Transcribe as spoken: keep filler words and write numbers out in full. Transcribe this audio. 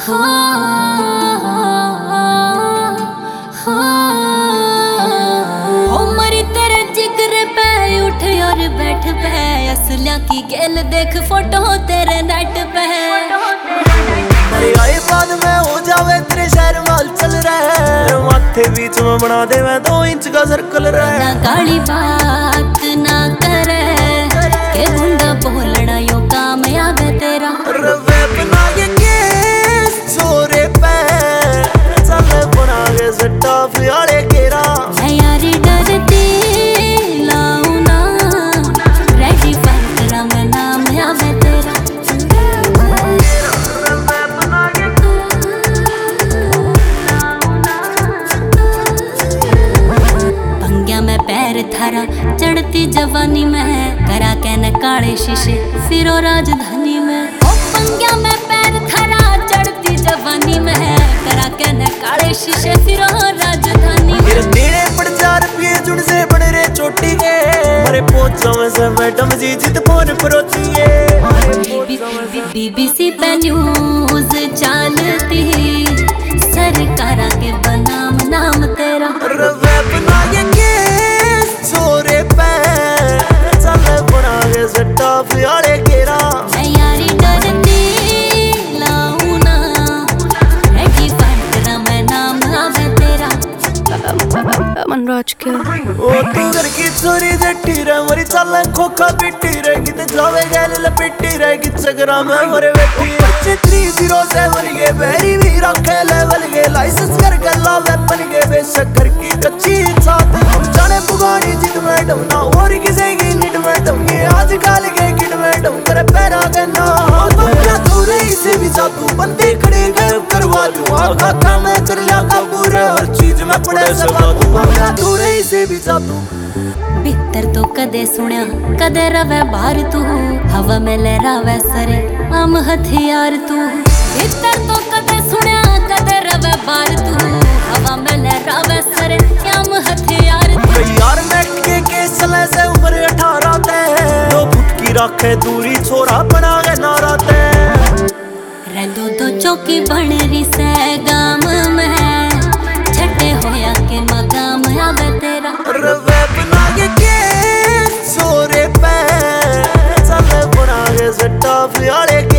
मरी तेरे जिक्र पे उठ और बैठ पे असलिया की गेल देख फोटो तेरे नेट पे अरे आए बाद में हो जावे तेरे शहर माल चल रहा है माथे बीच में बना दे मैं दो इंच का सर्कल रहा ना काली बात ना करे के गुंडा बोलना यो काम आवे तेरा रवे बना के केस छोरे पे चल बना के सट्टा फियाले केरा मैं यारी डरती लाऊं ना रेडी फाइट तेरा मैं नाम आवे तेरा पंग्या में पैर थारा चढ़ती जवानी में करा के न काले शीशे फिरो राजधानी में ओ पंग्या में पैर थारा चढ़ती जवानी में करा के न काले शीशे फिरो राजधानी मेरे तेरे पड़ चार रुपये जुड़ से बन रे चोटी के मरे पोचो में से मैडम जी जित फोन परोती है बीबीसी पे न्यूज चलती सरकारा के बनाम नाम तेरा रवे बना के केस छोरे पे चल बना के सट्टा फियाले केरा मैं यारी डरती लाऊं ना रेडी फाइट तेरा मैं नाम आवे तेरा मनराज के ओ तू घर की चोरी जट्टी रे मरी चल खोखा पिट्टी रे किते जावे गैल लपेटी रे कि चगरा में मरे बैठी बच्चे तीन जीरो सेवन के बेरी भी रखे लेवल के लाइसेंस कर गला वेपन के बेशक्कर की कच्ची साथ हम जाने पुगानी जित मैडम ना और किसे की निट मैडम ये आज काल के किड मैडम करे पैरा गन्ना दुनिया थोड़े से भी जादू बंदे खड़े गए करवा दूं आखा का मैं कर लिया काबू रे हर चीज में पड़े सब थोड़े से भी जादू भीतर तो कदे सुनिया कदे रवे बाहर तू हवा में लहरावे सरे आम हथियार तू भीतर तो कदे सुनिया कदे रवे बाहर तू हवा में लहरावे सरे आम हथियार तू यार मैट के केस चले से उम्र अठारह ते दो फुट की रखे दूरी छोरा बना के नारा ते रे दो दो चौकी बन रही से गाम में छठे होया के मकाम आवे तेरा रवे बना के केस छोरे पे चल बना के सट्टा फियाले